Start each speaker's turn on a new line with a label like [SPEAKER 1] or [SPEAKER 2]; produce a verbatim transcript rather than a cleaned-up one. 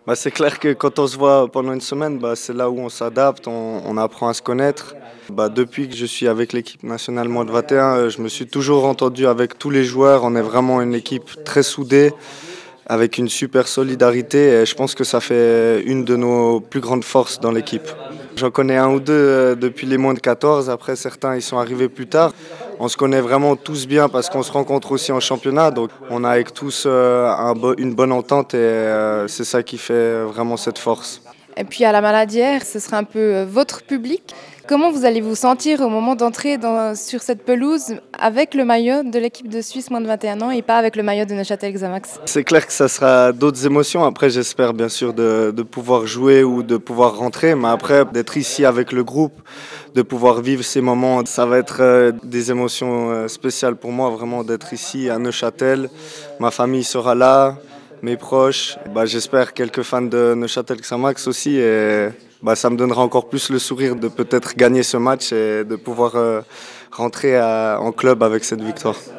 [SPEAKER 1] Bah, c'est clair que quand on se voit pendant une semaine, bah, c'est là où on s'adapte, on, on apprend à se connaître. Bah, depuis que je suis avec l'équipe nationale moins de vingt et un, euh, je me suis toujours entendu avec tous les joueurs. On est vraiment une équipe très soudée, avec une super solidarité et je pense que ça fait une de nos plus grandes forces dans l'équipe. J'en connais un ou deux euh, depuis les moins de quatorze, après certains ils sont arrivés plus tard. On se connaît vraiment tous bien parce qu'on se rencontre aussi en championnat, donc on a avec tous euh, un bo- une bonne entente et euh, c'est ça qui fait vraiment cette force.
[SPEAKER 2] Et puis à la Maladière, ce sera un peu euh, votre public. Comment vous allez vous sentir au moment d'entrer dans- sur cette pelouse avec le maillot de l'équipe de Suisse moins de vingt et un ans et pas avec le maillot de Neuchâtel Xamax?
[SPEAKER 1] C'est clair que ça sera d'autres émotions. Après, j'espère bien sûr de, de pouvoir jouer ou de pouvoir rentrer. Mais après, d'être ici avec le groupe, de pouvoir vivre ces moments, ça va être euh, des émotions euh, spéciales pour moi, vraiment d'être ici à Neuchâtel. Ma famille sera là, mes proches. Bah, j'espère quelques fans de Neuchâtel Xamax aussi. Et bah, ça me donnera encore plus le sourire de peut-être gagner ce match et de pouvoir euh, rentrer à- en club avec cette victoire.